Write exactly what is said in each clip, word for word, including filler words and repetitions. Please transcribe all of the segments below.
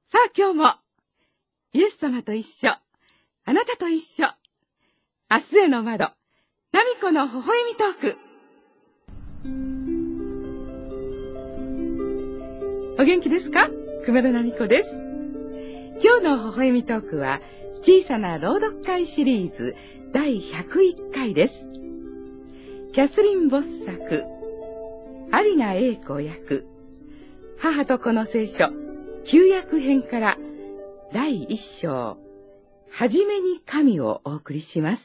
さあ今日も、イエス様と一緒、あなたと一緒、明日への窓、ナミコの微笑みトーク。お元気ですか？熊田ナミコです。今日の微笑みトークは、小さな朗読会シリーズだいひゃくいっかいです。キャスリン・ボッ作、有名英子役、母と子の聖書、旧約編からだいいっ章、はじめに神をお送りします。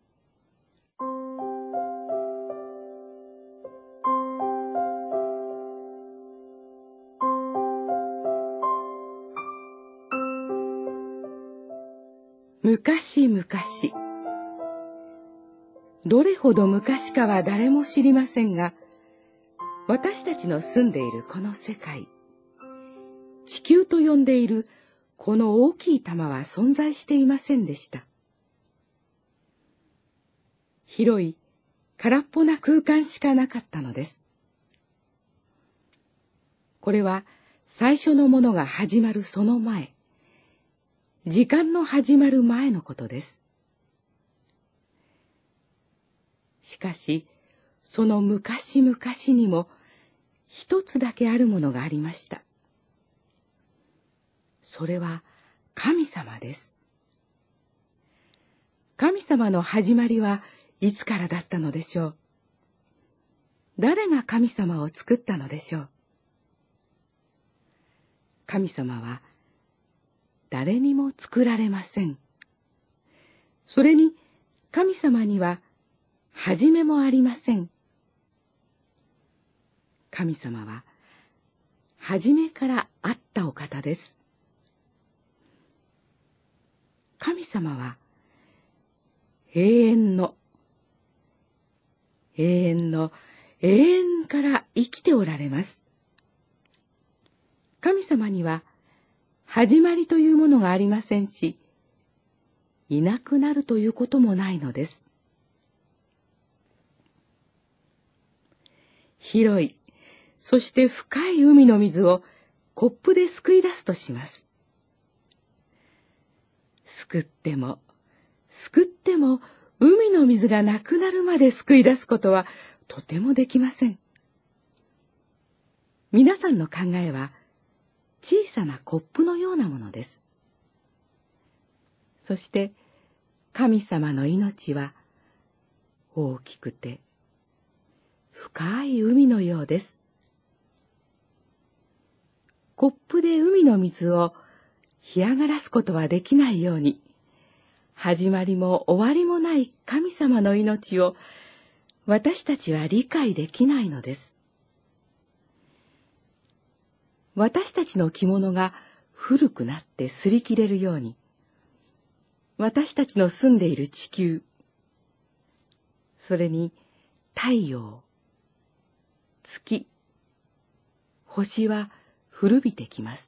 昔々、どれほど昔かは誰も知りませんが、私たちの住んでいるこの世界、地球と呼んでいるこの大きい玉は存在していませんでした。広い空っぽな空間しかなかったのです。これは最初のものが始まるその前、時間の始まる前のことです。しかし、その昔々にも一つだけあるものがありました。それは神様です。神様の始まりはいつからだったのでしょう。誰が神様を作ったのでしょう。神様は誰にも作られません。それに神様には始めもありません。神様は初めからあったお方です。神様は永遠の、永遠の、永遠から生きておられます。神様には始まりというものがありませんし、いなくなるということもないのです。広い、そして深い海の水をコップですくい出すとします。すくっても、すくっても、海の水がなくなるまですくい出すことはとてもできません。皆さんの考えは、小さなコップのようなものです。そして、神様の命は、大きくて、深い海のようです。コップで海の水を干上がらすことはできないように、始まりも終わりもない神様の命を私たちは理解できないのです。私たちの着物が古くなって擦り切れるように、私たちの住んでいる地球、それに太陽、月、星は古びてきます。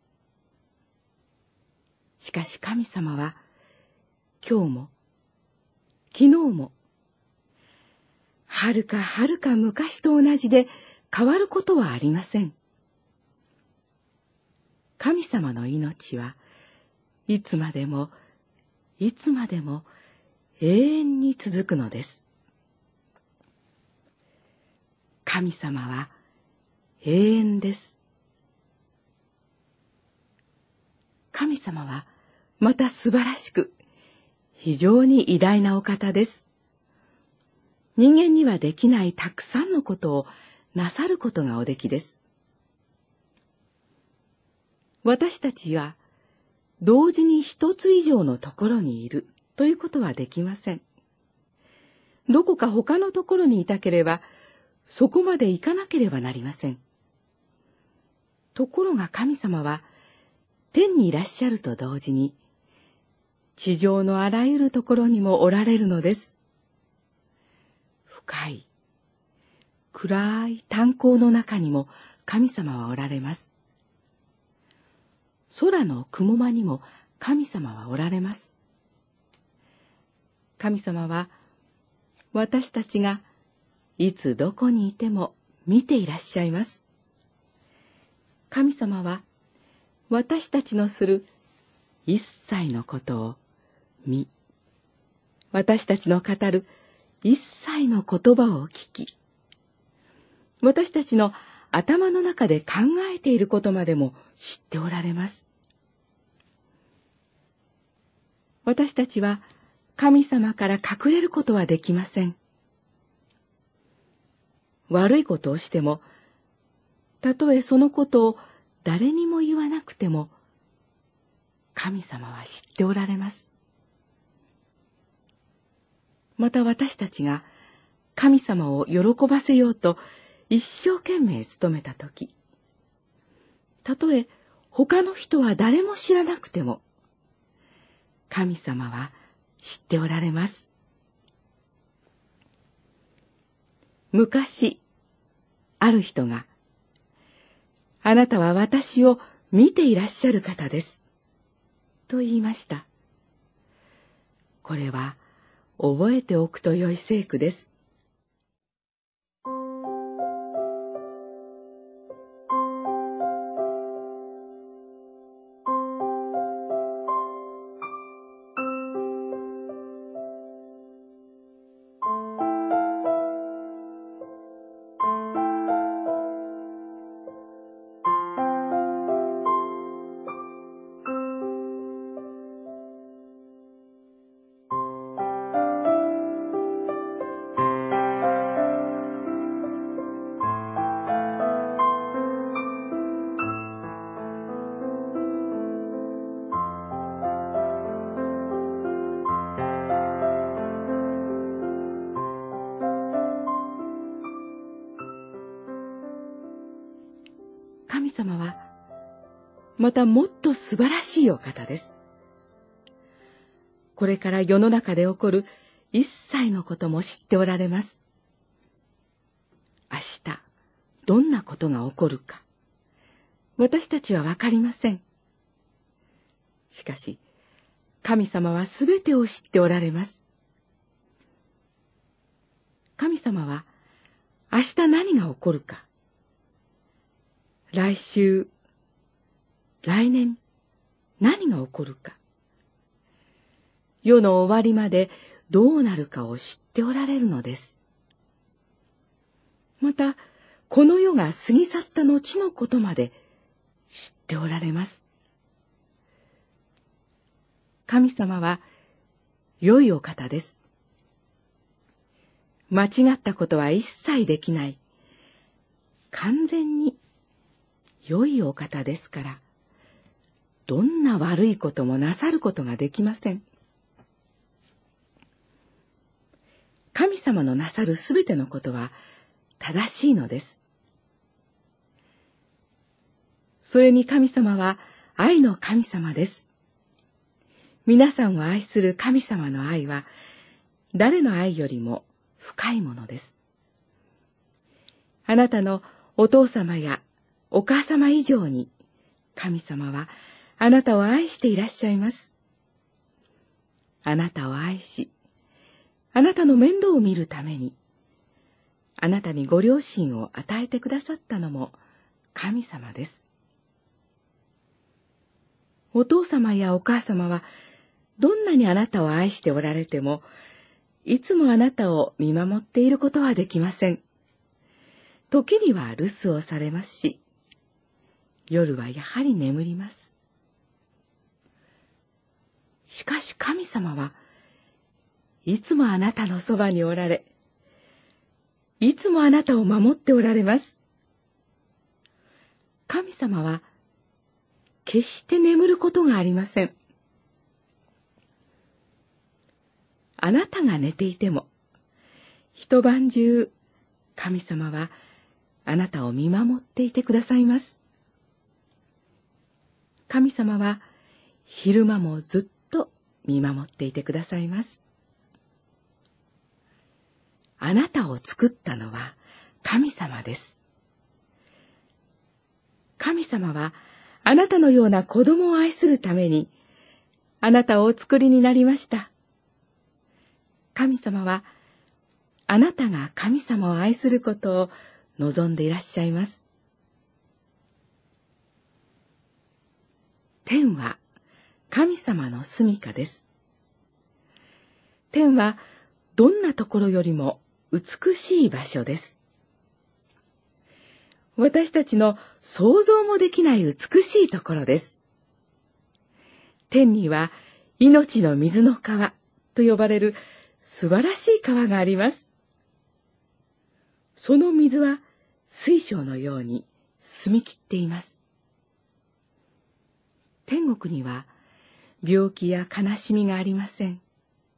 しかし神様は、今日も、昨日も、はるかはるか昔と同じで変わることはありません。神様の命はいつまでも、いつまでも永遠に続くのです。神様は永遠です。神様はまた素晴らしく、非常に偉大なお方です。人間にはできないたくさんのことをなさることがおできです。私たちは同時に一つ以上のところにいるということはできません。どこか他のところにいたければ、そこまで行かなければなりません。ところが神様は、天にいらっしゃると同時に、地上のあらゆるところにもおられるのです。深い、暗い炭鉱の中にも神様はおられます。空の雲間にも神様はおられます。神様は、私たちがいつどこにいても見ていらっしゃいます。神様は、 私たちのする一切のことを見、私たちの語る一切の言葉を聞き、私たちの頭の中で考えていることまでも知っておられます。私たちは神様から隠れることはできません。悪いことをしても、たとえそのことを誰にも言わなくても、神様は知っておられます。また私たちが神様を喜ばせようと一生懸命努めたとき、たとえ他の人は誰も知らなくても、神様は知っておられます。昔、ある人が、あなたは私を見ていらっしゃる方です、と言いました。これは覚えておくとよい聖句です。神様は、またもっと素晴らしいお方です。これから世の中で起こる一切のことも知っておられます。明日、どんなことが起こるか、私たちはわかりません。しかし、神様はすべてを知っておられます。神様は、明日何が起こるか、来週、来年、何が起こるか、世の終わりまでどうなるかを知っておられるのです。また、この世が過ぎ去った後のことまで知っておられます。神様は良いお方です。間違ったことは一切できない、完全に良いお方ですから、どんな悪いこともなさることができません。神様のなさるすべてのことは正しいのです。それに神様は愛の神様です。皆さんを愛する神様の愛は、誰の愛よりも深いものです。あなたのお父様やお母様以上に、神様はあなたを愛していらっしゃいます。あなたを愛し、あなたの面倒を見るために、あなたにご両親を与えてくださったのも神様です。お父様やお母様は、どんなにあなたを愛しておられても、いつもあなたを見守っていることはできません。時には留守をされますし、夜はやはり眠ります。しかし神様はいつもあなたのそばにおられ、いつもあなたを守っておられます。神様は決して眠ることがありません。あなたが寝ていても、一晩中神様はあなたを見守っていてくださいます。神様は昼間もずっと見守っていてくださいます。あなたを作ったのは神様です。神様はあなたのような子供を愛するために、あなたをお作りになりました。神様は、あなたが神様を愛することを望んでいらっしゃいます。 天は神様の住処です。天はどんなところよりも美しい場所です。私たちの想像もできない美しいところです。天には命の水の川と呼ばれる素晴らしい川があります。その水は水晶のように澄み切っています。天国には病気や悲しみがありません。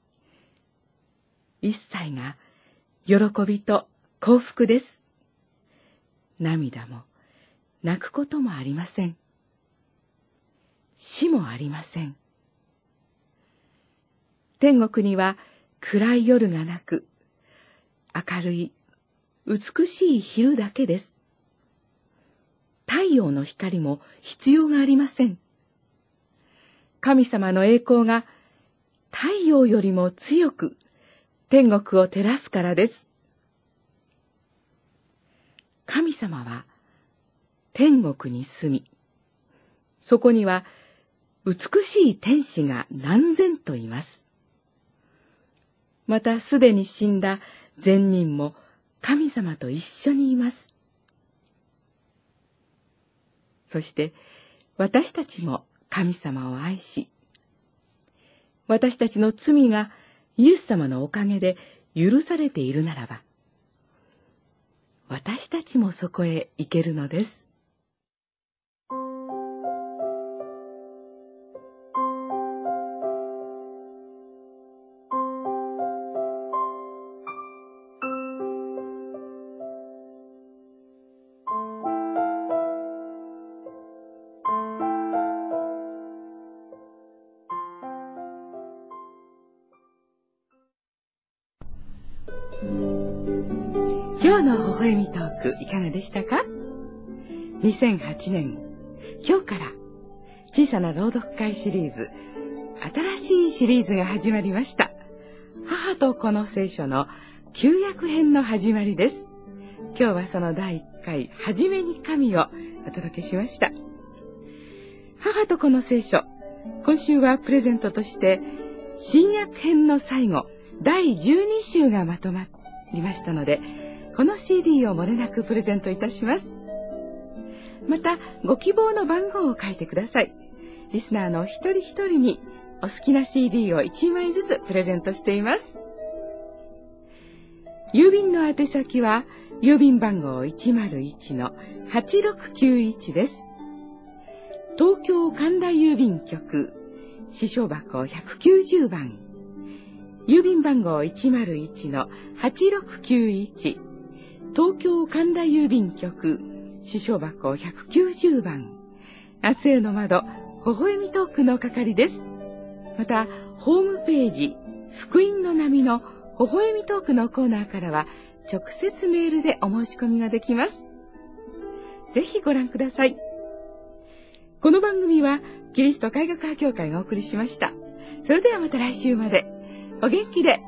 一切が喜びと幸福です。涙も泣くこともありません。死もありません。天国には暗い夜がなく、明るい美しい昼だけです。太陽の光も必要がありません。神様の栄光が太陽よりも強く天国を照らすからです。神様は天国に住み、そこには美しい天使が何千といます。またすでに死んだ善人も神様と一緒にいます。そして私たちも神様を愛し、私たちの罪がイエス様のおかげで許されているならば、私たちもそこへ行けるのです。今日の微笑みトークいかがでしたか？にせんはちねん、今日から小さな朗読会シリーズ、新しいシリーズが始まりました。母と子の聖書の旧約編の始まりです。今日はそのだいいっかい、はじめに神をお届けしました。母と子の聖書、今週はプレゼントとして新約編の最後、だいじゅうにしゅうがまとまりましたので、この シーディー を漏れなくプレゼントいたします。また、ご希望の番号を書いてください。リスナーの一人一人にお好きな シーディー をいちまいずつプレゼントしています。郵便の宛先は、郵便番号 いちまるいちのはちろくきゅういち です。東京神田郵便局、支所箱ひゃくきゅうじゅうばん。郵便番号 いちまるいちのはちろくきゅういち、東京神田郵便局、支所箱ひゃくきゅうじゅうばん、明日への窓、微笑みトークの係です。また、ホームページ、福音の波の微笑みトークのコーナーからは、直接メールでお申し込みができます。ぜひご覧ください。この番組は、キリスト改革派協会がお送りしました。それではまた来週まで。お元気で。